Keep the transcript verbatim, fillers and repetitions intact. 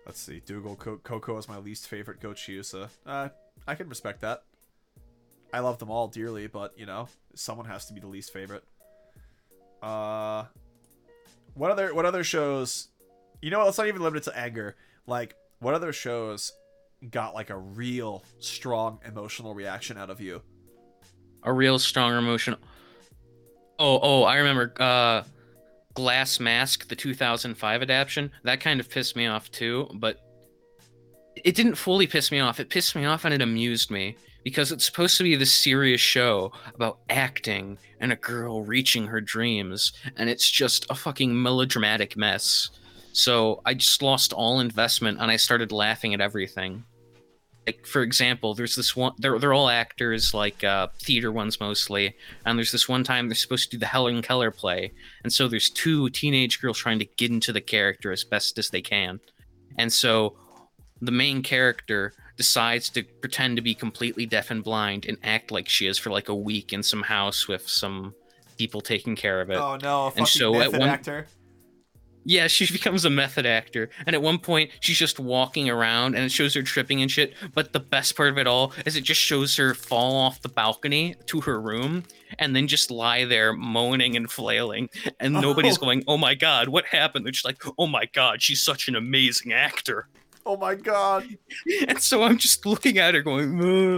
Let's see. Dougal Co- Coco is my least favorite Go Chiusa. Uh, I can respect that. I love them all dearly, but you know, someone has to be the least favorite. Uh, what other what other shows? You know what? Let's not even limit it to anger. Like, what other shows got like a real strong emotional reaction out of you? A real strong emotion. Oh, oh, I remember uh Glass Mask, the two thousand five adaptation. That kind of pissed me off too, but it didn't fully piss me off. It pissed me off and it amused me because it's supposed to be this serious show about acting and a girl reaching her dreams, and it's just a fucking melodramatic mess. So I just lost all investment and I started laughing at everything. Like, for example, there's this one, they're, they're all actors, like uh, theater ones mostly, and there's this one time they're supposed to do the Helen Keller play, and so there's two teenage girls trying to get into the character as best as they can. And so the main character decides to pretend to be completely deaf and blind and act like she is for like a week in some house with some people taking care of it. Oh no, a And fucking so at method one actor. yeah, she becomes a method actor. And at one point, she's just walking around and it shows her tripping and shit. But the best part of it all is it just shows her fall off the balcony to her room and then just lie there moaning and flailing. And nobody's Oh, going, oh my God, what happened? They're just like, oh my God, she's such an amazing actor. oh my god. And so I'm just looking at her going, ugh.